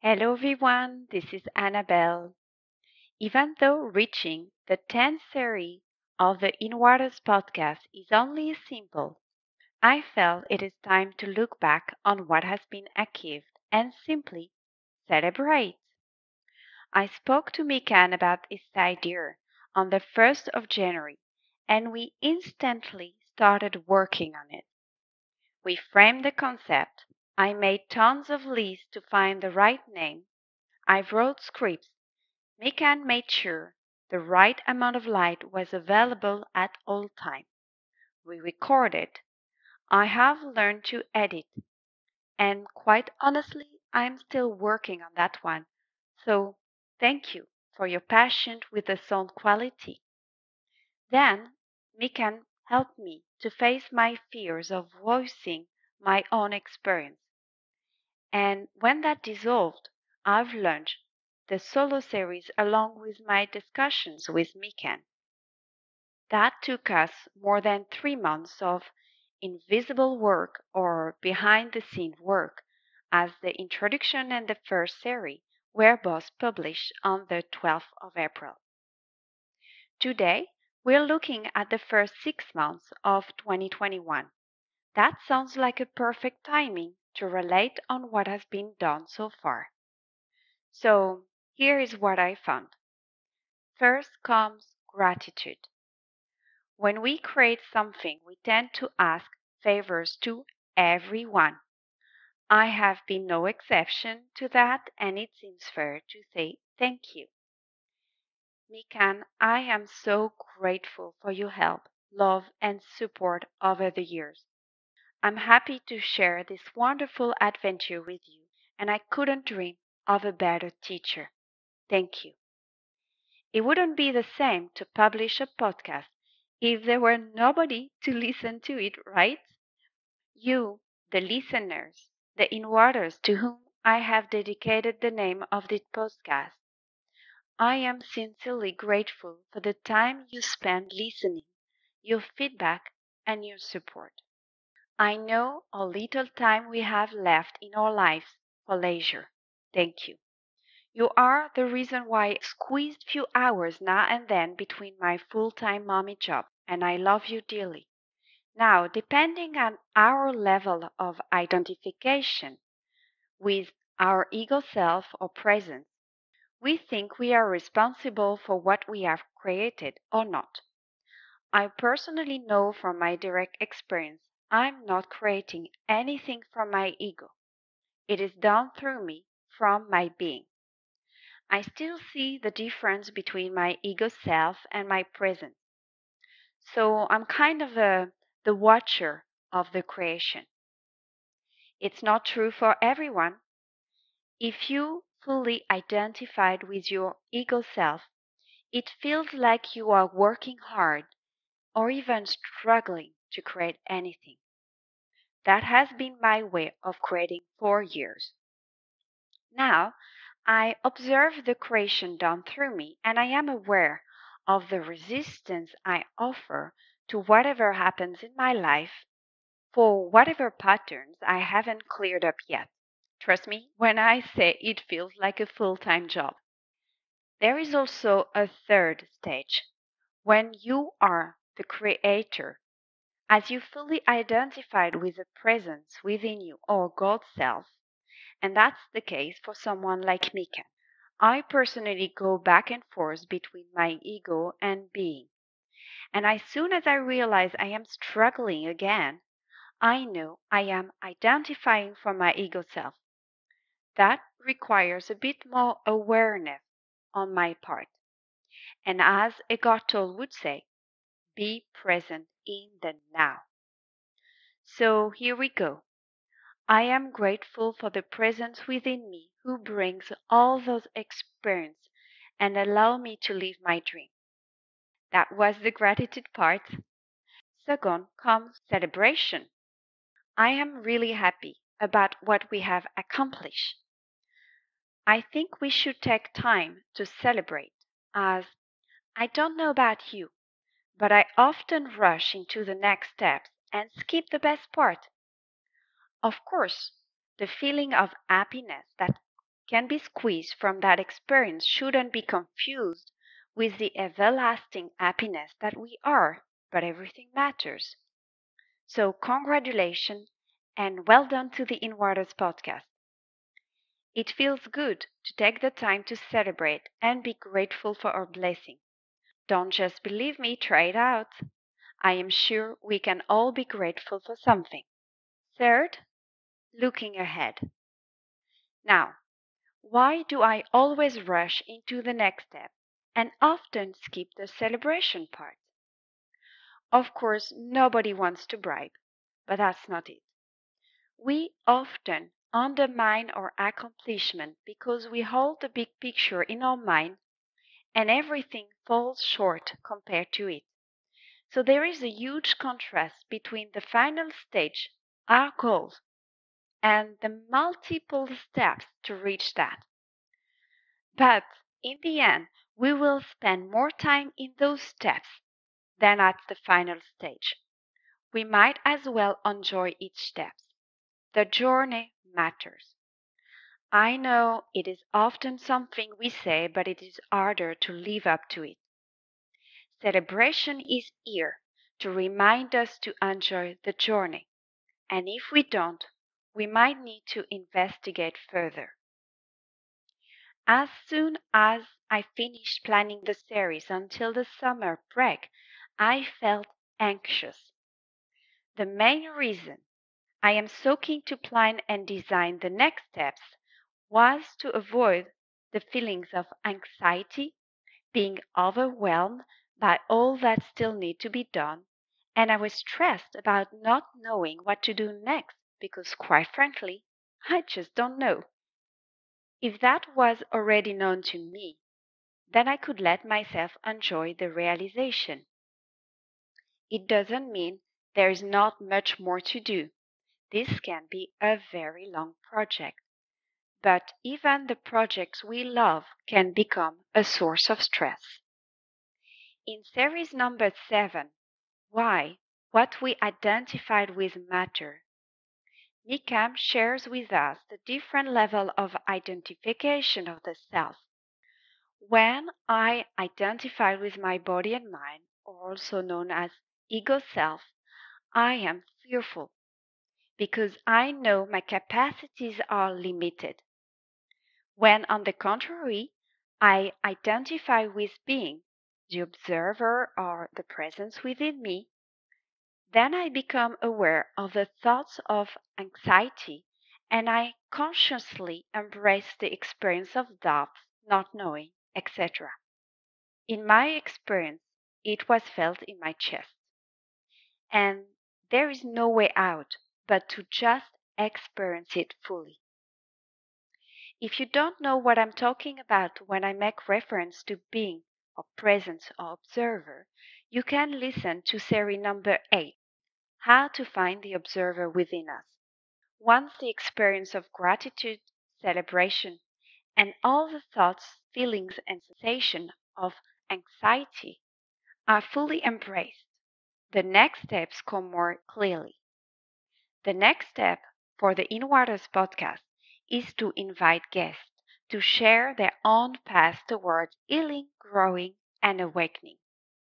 Hello everyone, this is Annabelle. Even though reaching the 10th series of the In Waters podcast is only simple, I felt it is time to look back on what has been achieved and simply celebrate. I spoke to Mikan about this idea on the 1st of January and we instantly started working on it. We framed the concept. I made tons of lists to find the right name. I wrote scripts. Mikan made sure the right amount of light was available at all times. We recorded. I have learned to edit, and quite honestly, I'm still working on that one. So, thank you for your passion with the sound quality. Then, Mikan helped me to face my fears of voicing my own experience. And when that dissolved, I've launched the solo series along with my discussions with Mikan. That took us more than 3 months of invisible work or behind the scenes work, as the introduction and the first series were both published on the 12th of April. Today, we're looking at the first 6 months of 2021. That sounds like a perfect timing to relate on what has been done so far. So, here is what I found. First comes gratitude. When we create something, we tend to ask favors to everyone. I have been no exception to that, and it seems fair to say thank you. Mikan, I am so grateful for your help, love, and support over the years. I'm happy to share this wonderful adventure with you, and I couldn't dream of a better teacher. Thank you. It wouldn't be the same to publish a podcast if there were nobody to listen to it, right? You, the listeners, the inwarders to whom I have dedicated the name of this podcast. I am sincerely grateful for the time you spend listening, your feedback, and your support. I know how little time we have left in our lives for leisure. Thank you. You are the reason why I squeeze few hours now and then between my full-time mommy job, and I love you dearly. Now, depending on our level of identification with our ego self or presence, we think we are responsible for what we have created or not. I personally know from my direct experience I'm not creating anything from my ego. It is done through me from my being. I still see the difference between my ego self and my presence. So I'm kind of the watcher of the creation. It's not true for everyone. If you fully identified with your ego self, it feels like you are working hard or even struggling to create anything. That has been my way of creating for years. Now, I observe the creation done through me and I am aware of the resistance I offer to whatever happens in my life for whatever patterns I haven't cleared up yet. Trust me when I say it feels like a full-time job. There is also a third stage when you are the creator, as you fully identified with the presence within you or God's self, and that's the case for someone like Mika. I personally go back and forth between my ego and being, and as soon as I realize I am struggling again, I know I am identifying for my ego self. That requires a bit more awareness on my part. And as Eckhart Tolle would say, be present in the now. So here we go. I am grateful for the presence within me who brings all those experiences and allow me to live my dream. That was the gratitude part. Second comes celebration. I am really happy about what we have accomplished. I think we should take time to celebrate, as I don't know about you, but I often rush into the next steps and skip the best part. Of course, the feeling of happiness that can be squeezed from that experience shouldn't be confused with the everlasting happiness that we are, but everything matters. So, congratulations and well done to the In Waters podcast. It feels good to take the time to celebrate and be grateful for our blessing. Don't just believe me, try it out. I am sure we can all be grateful for something. Third, looking ahead. Now, why do I always rush into the next step and often skip the celebration part? Of course, nobody wants to bribe, but that's not it. We often undermine our accomplishment because we hold the big picture in our mind and everything falls short compared to it. So there is a huge contrast between the final stage, our goals, and the multiple steps to reach that. But in the end, we will spend more time in those steps than at the final stage. We might as well enjoy each step. The journey matters. I know it is often something we say, but it is harder to live up to it. Celebration is here to remind us to enjoy the journey, and if we don't, we might need to investigate further. As soon as I finished planning the series until the summer break, I felt anxious. The main reason I am so keen to plan and design the next steps was to avoid the feelings of anxiety, being overwhelmed by all that still need to be done, and I was stressed about not knowing what to do next because quite frankly, I just don't know. If that was already known to me, then I could let myself enjoy the realization. It doesn't mean there is not much more to do. This can be a very long project, but even the projects we love can become a source of stress. In series number 7, Why? What we identified with matter, Nikam shares with us the different level of identification of the self. When I identify with my body and mind, also known as ego self, I am fearful because I know my capacities are limited. When, on the contrary, I identify with being, the observer or the presence within me, then I become aware of the thoughts of anxiety and I consciously embrace the experience of doubt, not knowing, etc. In my experience, it was felt in my chest. And there is no way out but to just experience it fully. If you don't know what I'm talking about when I make reference to being or presence or observer, you can listen to series number 8, How to Find the Observer Within Us. Once the experience of gratitude, celebration, and all the thoughts, feelings, and sensations of anxiety are fully embraced, the next steps come more clearly. The next step for the In Waters podcast is to invite guests to share their own path towards healing, growing, and awakening.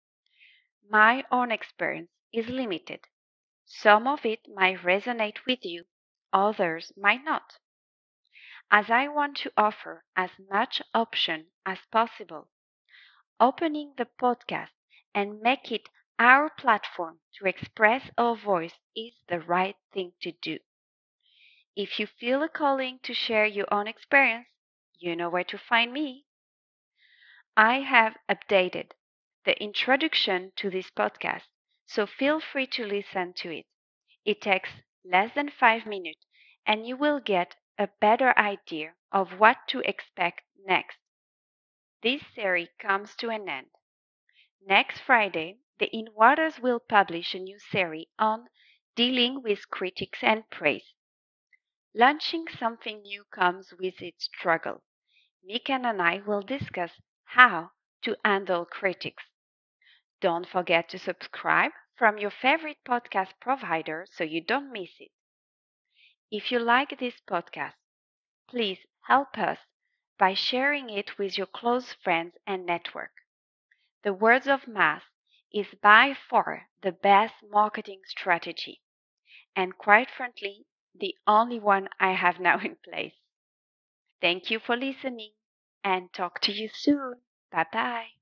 My own experience is limited. Some of it might resonate with you, others might not. As I want to offer as much option as possible, opening the podcast and make it our platform to express our voice is the right thing to do. If you feel a calling to share your own experience, you know where to find me. I have updated the introduction to this podcast, so feel free to listen to it. It takes less than 5 minutes and you will get a better idea of what to expect next. This series comes to an end. Next Friday, the In Waters will publish a new series on dealing with critics and praise. Launching something new comes with its struggle. Mika and I will discuss how to handle critics. Don't forget to subscribe from your favorite podcast provider so you don't miss it. If you like this podcast, please help us by sharing it with your close friends and network. The word of mouth is by far the best marketing strategy, and quite frankly, the only one I have now in place. Thank you for listening and talk to you soon. Bye bye.